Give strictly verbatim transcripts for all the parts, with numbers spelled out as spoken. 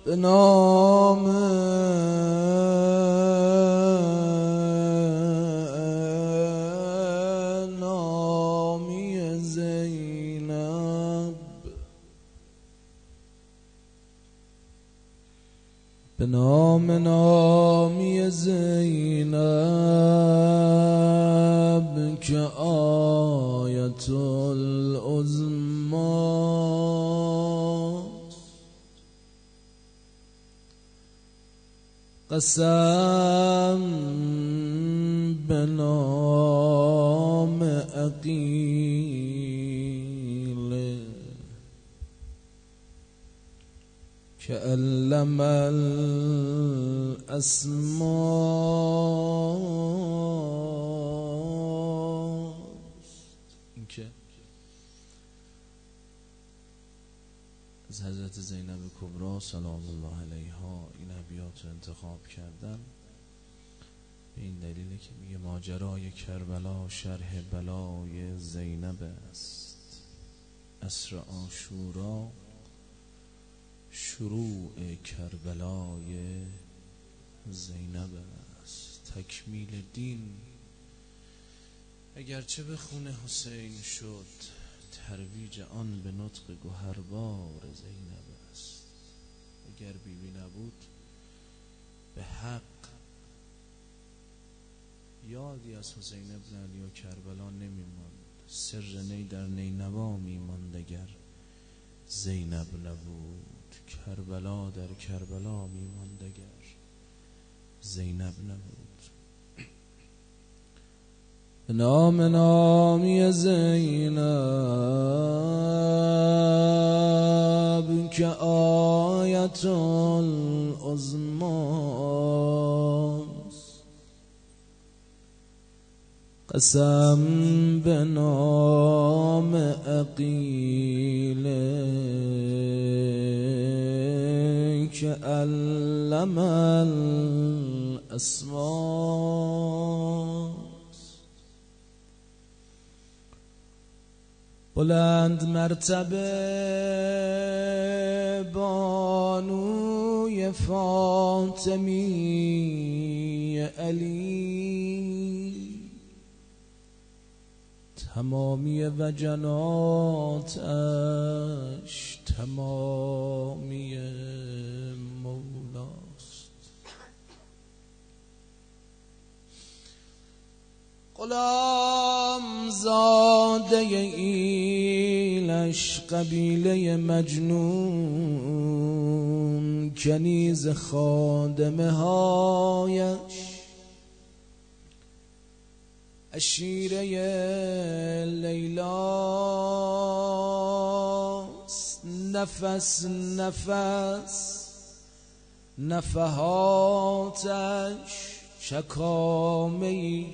به نام نامی زینب، به نام نامی زینب که آیت العظما، قسم به نام عقیل که علم الاسما. این که از حضرت زینب کبری سلام الله علیها این ابیات رو انتخاب کردم به این دلیله که میگه ماجرای کربلا شرح بلای زینب است، عصر عاشورا شروع کربلای زینب است. تکمیل دین اگرچه به خون حسین شد، ترویج آن به نطق گوهربار زینب است. اگر بیبی نبود به حق یادی از حسین ابن علی و کربلا نمی‌ماند، سر نی در نینوا می‌ماند اگر زینب نبود، کربلا در کربلا می‌ماند اگر زینب نبود. به نام نامی زینب که آیت العظماست، قسم به نام عقیل که علم الاسما. بلند مرتبه بانوی فاطمی علی، تمامی وجناتش تمامی مولاست. غلام زاده ایلش قبیله مجنون، کنیز خادمه هایش عشیره لیلاست. نفس نفس نفحاتش چکامه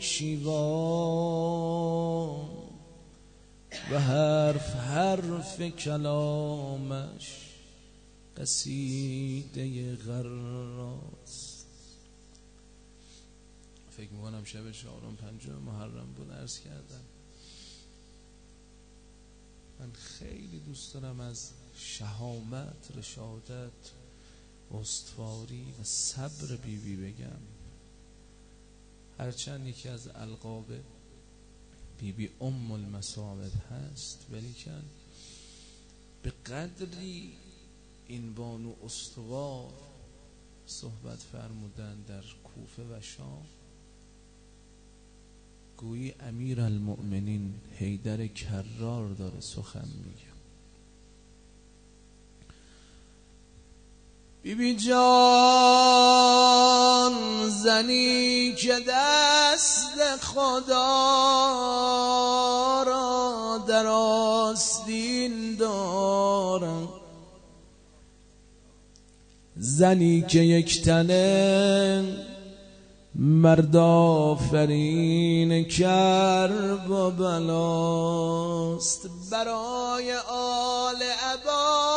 شیوان و حرف حرف کلامش قصیده غراست. فکر میکنم شب چهارم پنجم محرم بود عرض کردم من خیلی دوست دارم از شهامت، رشادت، استواری و صبر بیبی بی بگم. هرچند یکی از القاب بیبی بی ام المصائب هست، ولی کن به قدری این بانو استوار صحبت فرمودن در کوفه و شام، گویی امیر المؤمنین حیدر کرار داره سخن میگه. بیبی جان زنی که دست خدا را در آستین دارد، زنی که یک تنه مرد آفرین کرب و بلاست، برای آل عبا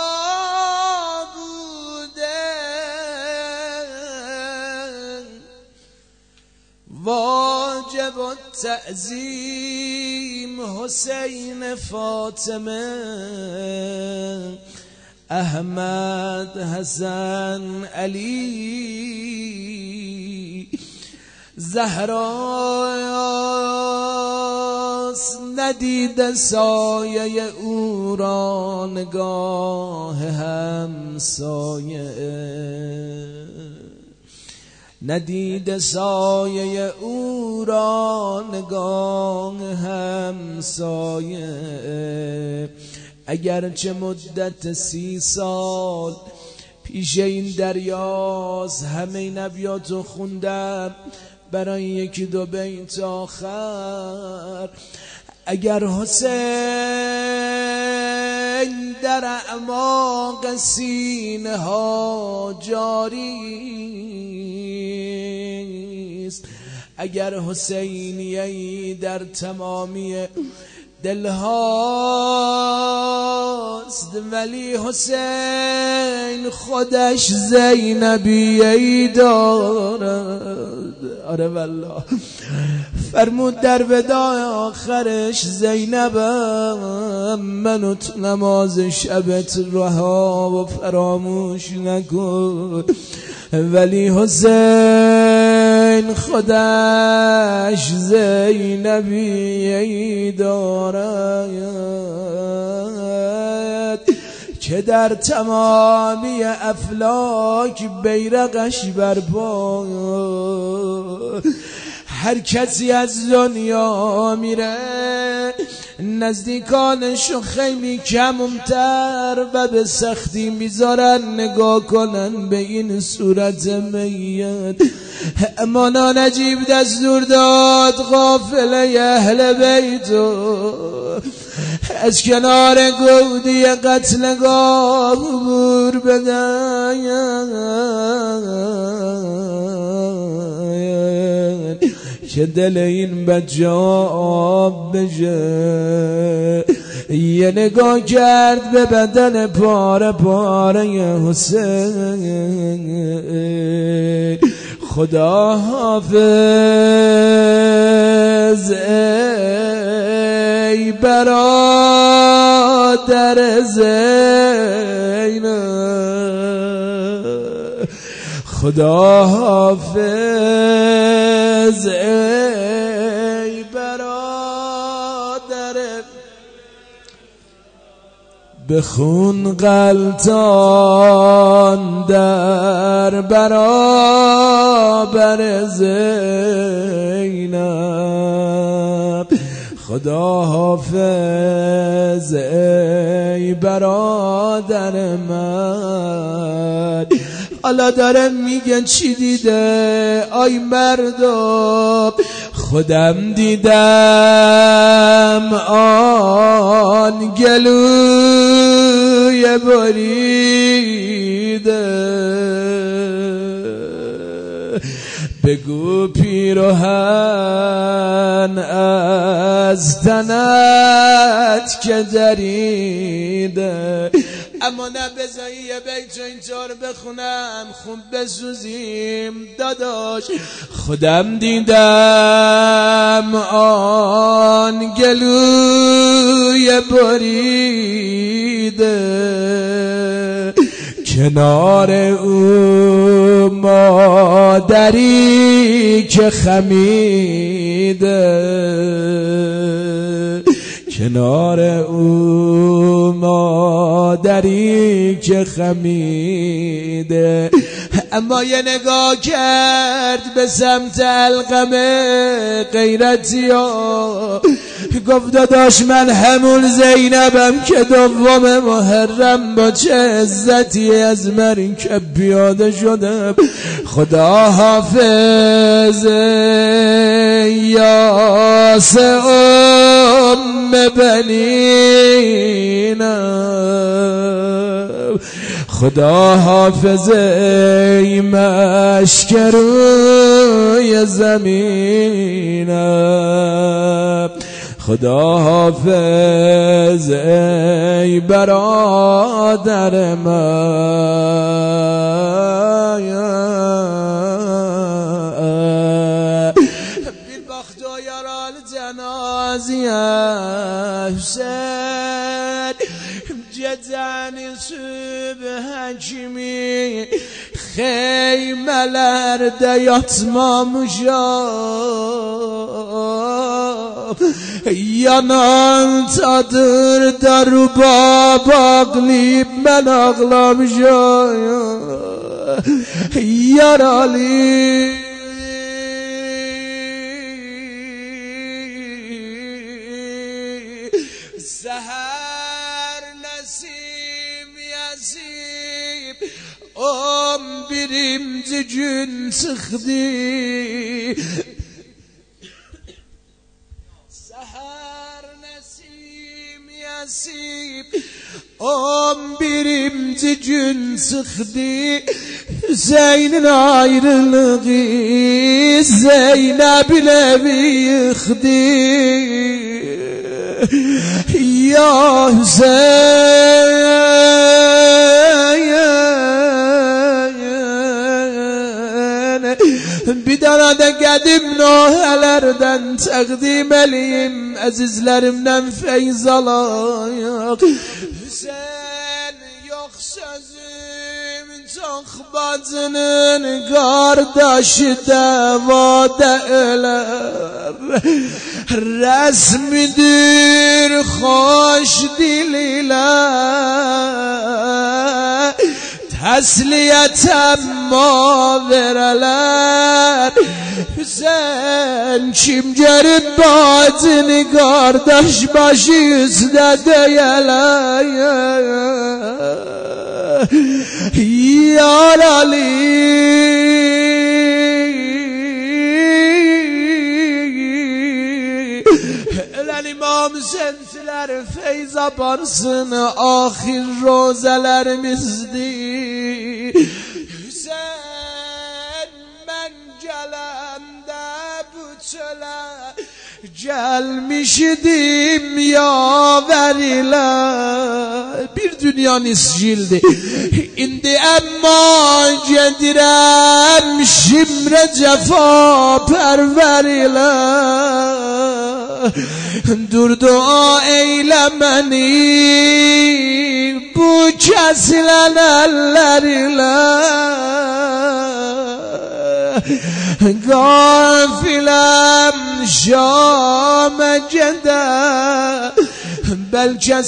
واجب التعظیم حسین فاطمه احمد حسن علی زهراست ندیده سایه او را نگاه همسایه ندیده سایه او را نگاه همسایه اگرچه مدت سی سال پیش این دریاست همه نبیاتو خوندم برای یکی دو بیت آخر اگر حسین در اعماق سینه ها جاری است اگر حسینیه‌ای در تمامی دلهاست ولی حسین خودش زینبیه‌ای دارد آره والله فرمود در وداع آخرش زینبم منو تو نماز شبت رها و فراموش نکن ولی حسین خودش زینبیه‌ای دارد که در تمامی افلاک بیرقش برپا هر کسی از دنیا میره نزدیکانشو خیلی کمتر و به سختی میذارن نگاه کنن به این صورت میت امانا نجیب دستور داد قافله اهل بیتو از کنار گودی قتلگاه عبور بدن که دل این بچه آب بشه یه نگاه کرد به بدن پاره پاره حسین خدا حافظ ای برادر زینب خدا حافظ ای برادر بخون غلطان در برابر زینب خدا حافظ ای برادر من حالا داره میگن چی دیده آی مردم خودم دیدم آن گلوی بریده بگو پیرهن از تنت که دریده اما نه بذاری یه بیت اینطور بخونم خوب بسوزیم داداش خودم دیدم آن گلوی بریده کنار او مادری که خمیده کنار او مادری که خمیده اما یه نگاه کرد به سمت علقمه غیرتی ها گفت داداش من همون زینبم که دوم محرم با چه عزتی از مرکب پیاده شدم خدا حافظ یاس ام بنینم خدا حافظ ای مشکروی زمینم خدا حافظ ای برادر من بی بخت و یاران جنازی حسین جدانی سو həkimi xeymələrdə yatmamışam, yanan çadır daruba bağlayıb mən ağlamışam, yaralı seher nesim yazib on birinci gün çıktı. Seher nesim yazib on birinci gün çıktı. Hüseyin'in ayrılığı Zeynep'in evi yıktı. Ya Hüseyin, bir tane de gedim nohelerden təqdim eləyim, əzizlərimdən feyz alayım. Hüseyin yok sözüm, çok bacının kardeşi devada öler. Resmidir hoş diliyle tesliyet emma vereler. Hüseyin kim görüp bacını kardeş başı yüzde döyeler. Yar Ali ölen imam sensiler feyz aparsın, ahir rozelerimizdir. Hüseyin ben gelende bu çöle gelmişdim yaver ile. Bir dünya niscildi indi emma gedirem şimre cefa perver ile. Dur dua eylemeni bu kesilen eller ile. Gafilem Şam'a gider, belki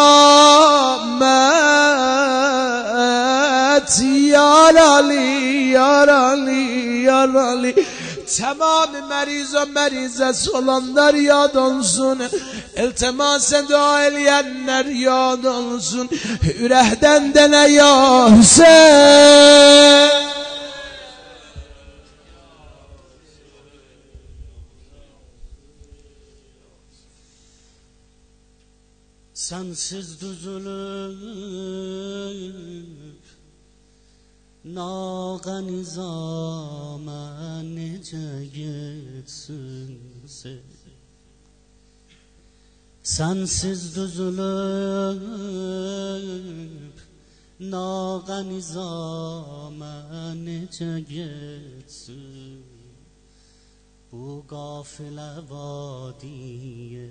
selamet. Yar Ali, Yar Ali, Yar Ali. Tamam meriz o merizes olanlar yad olsun, iltimase dua eleyenler yad olsun. Ürehden dene ya Hüseyin. Sensiz düzülüp nağa nizama nece gitsin sen. Sensiz düzülüp nağa nizama nece gitsin. Bu gafile vadiye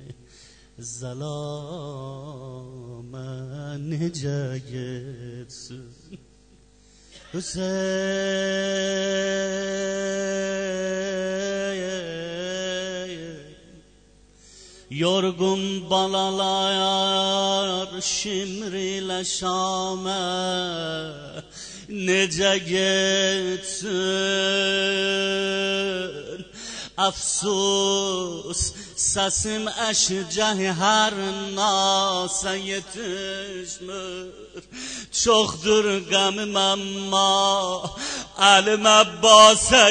zalama nece gitsin. Hüseyin yorgun balalar şimriyle Şam'a nece gitsin. Afsus sesim eşceh her nasa yetişmir. Çoktur gamim ama elim Abbas'a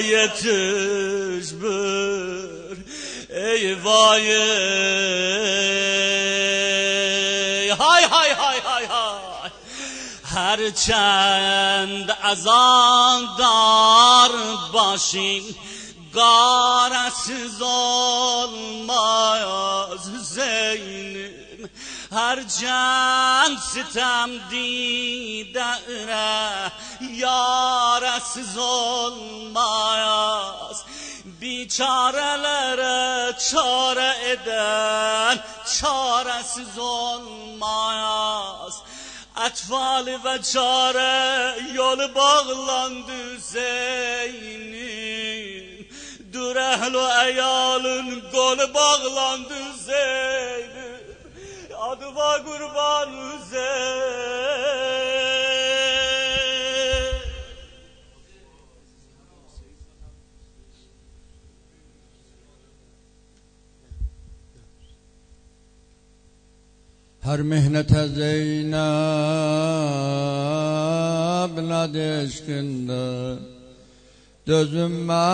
yetişmir. Eyvay hay hay hay hay hay. Herçend azandar başın garesiz olmaz Hüseyin'im. Her can sitem didere yaresiz olmaz. Biçarelere çare eden çaresiz olmaz. Atfal ve çare yol bağlandı Zeyn'in. Dur ehlu eyalın kolu bağlandı Zeyn'in. Adıma kurban Zeyn. Her mihnete Zeynep nadişkinde dözünme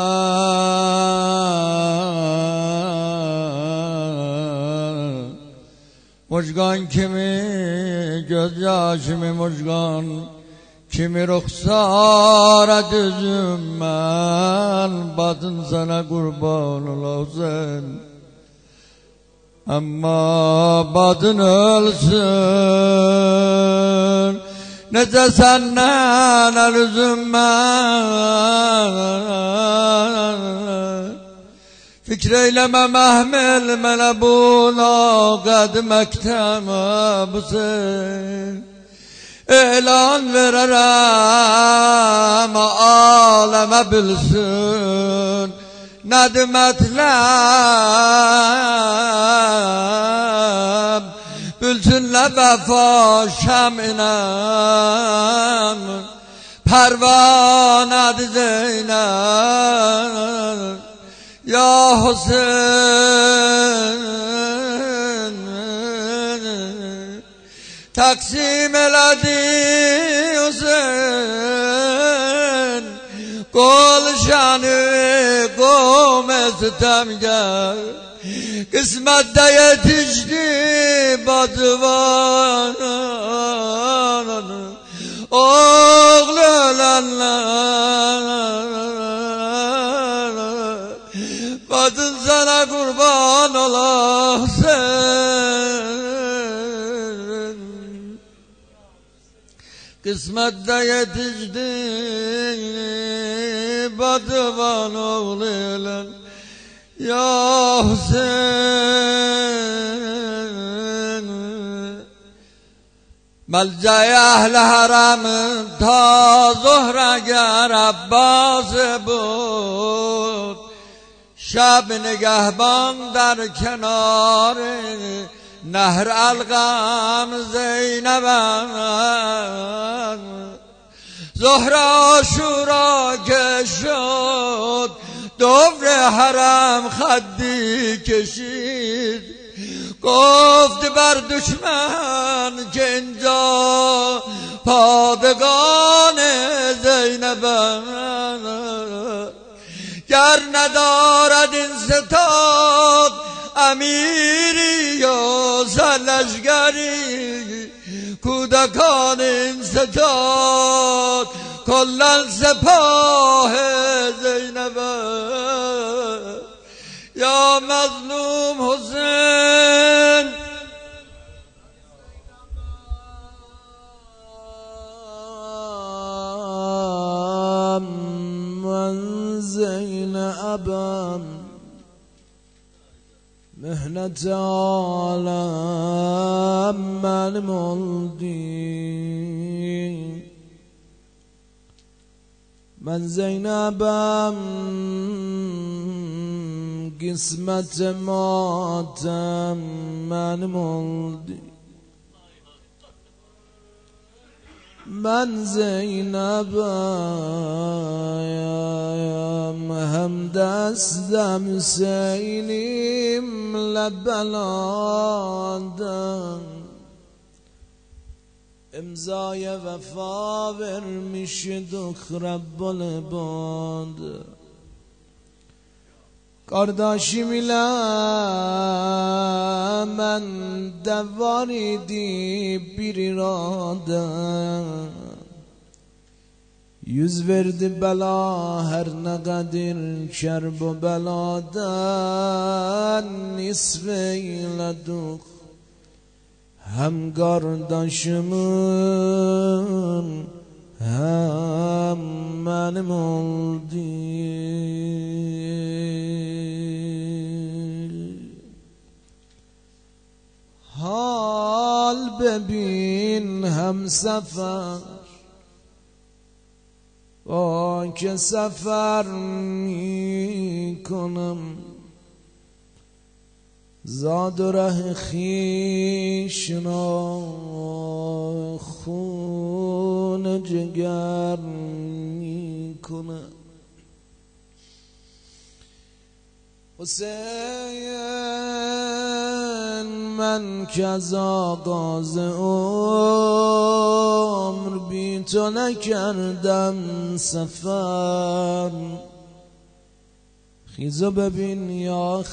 Mujgan kimi gözyaşımı mujgan kimi ruhsara düzünmen Badın sana kurban olasın Ama badın ölsün Nece senden el üzümmem Fikreyleme mehmil mene buna Qedmektem abısı Elan vererem aleme bilsin Nedmetlem Bülsünle vefa şeminem Pervane'di Zeynep Ya Hüseyin Taksim eledi Hüseyin Kol şanı kom estemger Kısmette yetişti batıvan Oğlu ölenler Badın sana kurban olasın Kısmette yetişti batıvan oğlu ölen Ya Hüseyin Melce-i ehl-i haramın ta zuhragar Abbas بود شب نگهبان در کنار نهر القم زینبم ظهر عاشورا که شد دور حرم خدی کشید گفت بر دشمن که اینجا پادگان زینبم گر ندارد این ستاد امیری یا سلشگری کودکان این ستاد کلن سپاه زینب یا مظلوم حسین من زینبم مهنت عالم من مولدی من زینبم قسمت ماتم من مولدی من زینبم هم دستم سیلیم لبلادم امضای وفا vermiş رب العباد Kardeşim ile ben de var idi bir irade Yüz verdi bela her ne kadir kerb o beladan nisfeyledik Hem kardeşimin hem benim oldu Hal bebin هم سفر با که سفر می کنم زاد و ره خویش را خون جگر می کنم. حسین من که از آغاز عمر بی تو نکردم سفر، خیز و ببین یا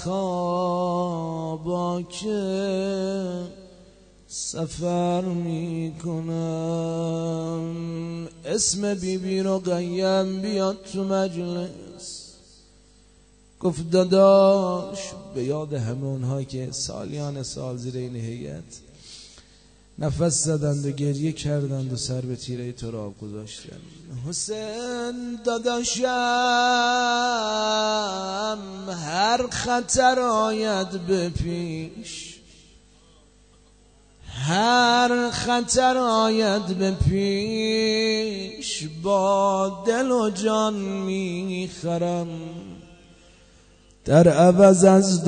خوابا که سفر می کنم. اسم بی بی رقیم بیاد تو مجلس، گفت داداش به یاد همه اونها که سالیان سال زیر این هیئت نفس زدند و گریه کردند و سر به تیره تراب گذاشتند. حسین داداشم هر خطر آید به پیش، هر خطر آید به پیش با دل و جان میخرم، در عوض از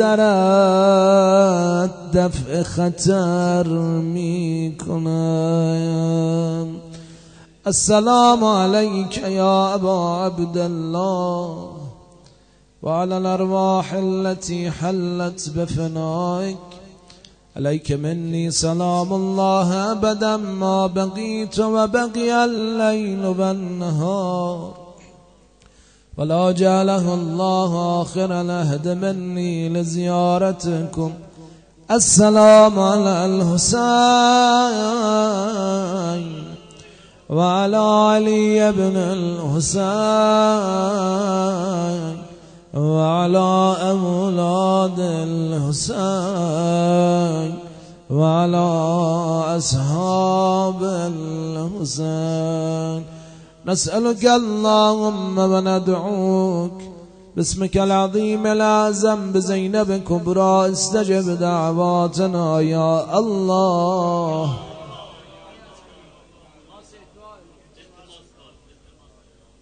دخترت دفع خطر می کنم. السلام علیک یا ابا عبدالله و علی الارواح التي حلت بفنائك، علیک منی سلام الله ابدا ما بقیت و بقی اللیل و النهار، ولا جعله الله آخر العهد مني لزيارتكم. السلام على الحسين وعلى علي بن الحسين وعلى أولاد الحسين وعلى أصحاب الحسين. نسألك اللهم وندعوك باسمك العظيم الأعظم بزينب كبرى استجب دعواتنا يا الله.